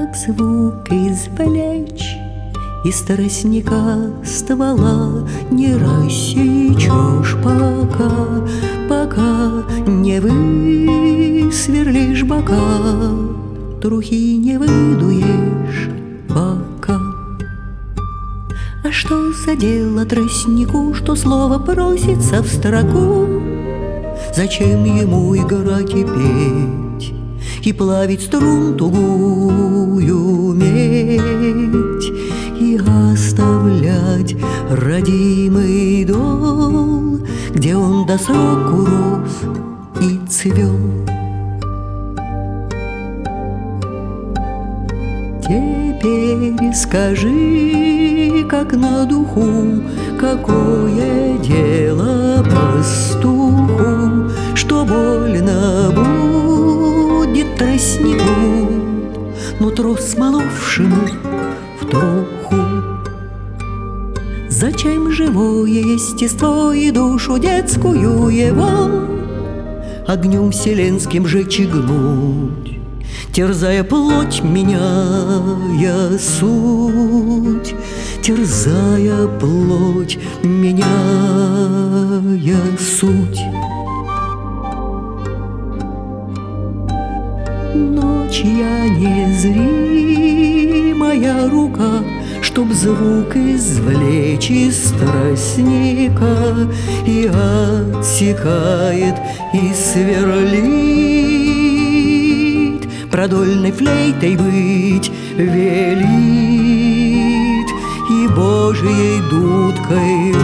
Как звук извлечь из тростника ствола, не рассечешь пока не высверлишь бока, трухи не выдуешь пока. А что за дело тростнику, что слово просится в строку? Зачем ему играть и петь, и плавить струн тугую медь, и оставлять родимый дол, где он до сроку рос и цвел? Теперь скажи, как на духу, какое дело пастуху, что больно будет тростнику, нутро смоловшему в труху. Зачем живое естество и душу детскую его огнем вселенским жечь и гнуть, терзая плоть, меняя суть, терзая плоть, меняя суть. Ночь я незримая рука, чтоб звук извлечь из тростника, и отсекает, и сверлит, продольной флейтой быть велит, и Божьей дудкой